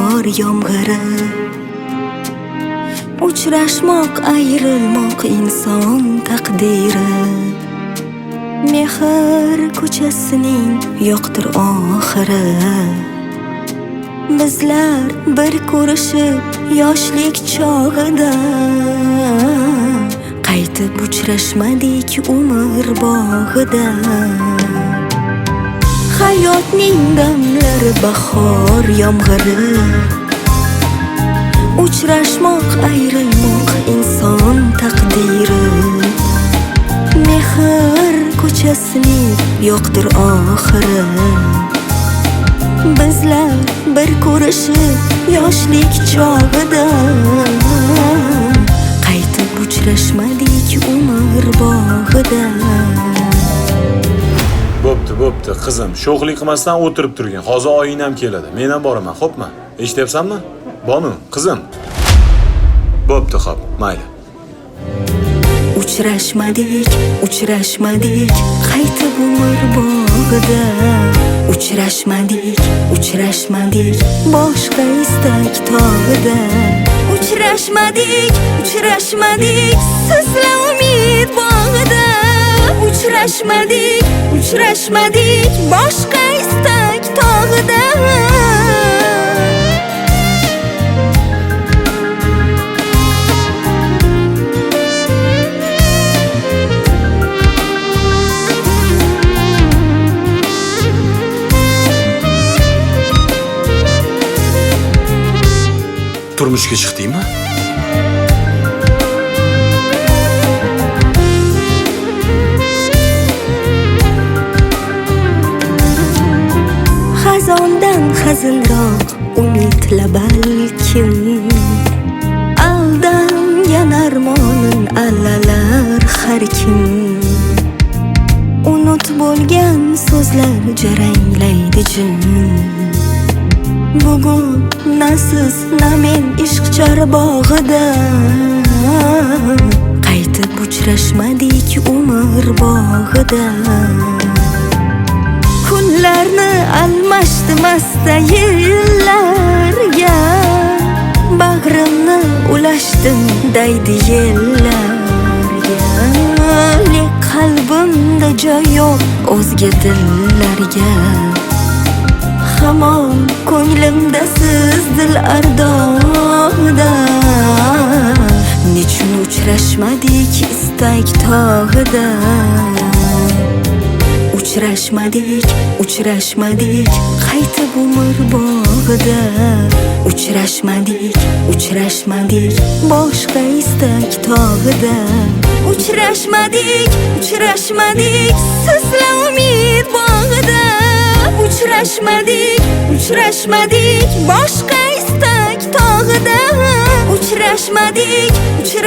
bahor yomg'iri. Uchrashmoq, ayrilmoq inson taqdiri. Mehr ko'chasining yo'qdir oxiri. Bizlar bir ko'rishib yoshlik chog'ida qaytib uchrashmadik umr bog'ida. Hayotning damlari bahor yomg'iri. Uchrashmoq, ayrilmoq inson taqdiri. Mehr ko'chasining yo'qdir oxiri. Bizlar bir ko'rishib yoshlik chog'ida qaytib uchrashmadik umr bog'ida. Bo'pti, qizim, sho'xlik qilmasdan o'tirib turgin. Hozir oyinam keladi. Men ham boraman, xo'pmi? Eshityapsanmi? Bonu, qizim. Bo'pti, xo'p, mayli. Uchrashmadik qaytib umr bog'ida. Uchrashmadik boshqa istak tog'ida. Uchrashmadik sizla umid bog'ida. Uchrashmadik boshqa istak tog'ida. Turmushga chiqdingmi? Xazondan hazilroq umidla balkim. Aldangan armonin allalar har kim. Unut bo'lgan so'zlar jaranglaydi jin. Bugun na siz na men ishq charbog'ida qaytib uchrashmadik umr bog'ida. Kunlarni almashdim asta yillarga. Bag'rimni ulashdim daydi yellarga. Lek qalbimda joy yo'q o'zga dillarga. Hamon ko'nglimda siz dil ardog'ida. Nechun uchrashmadik istak tog'ida. Uchrashmadik qaytib umr bog'ida. Uchrashmadik boshqa istak tog'ida. Uchrashmadik sizla umid bog'ida. Uchrashmadik boshqa istak tog'ida. Uchrashmadik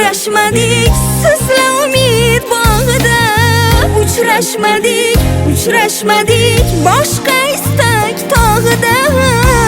sizla umid bog'ida. Uchrashmadik boshqa istak tog'ida.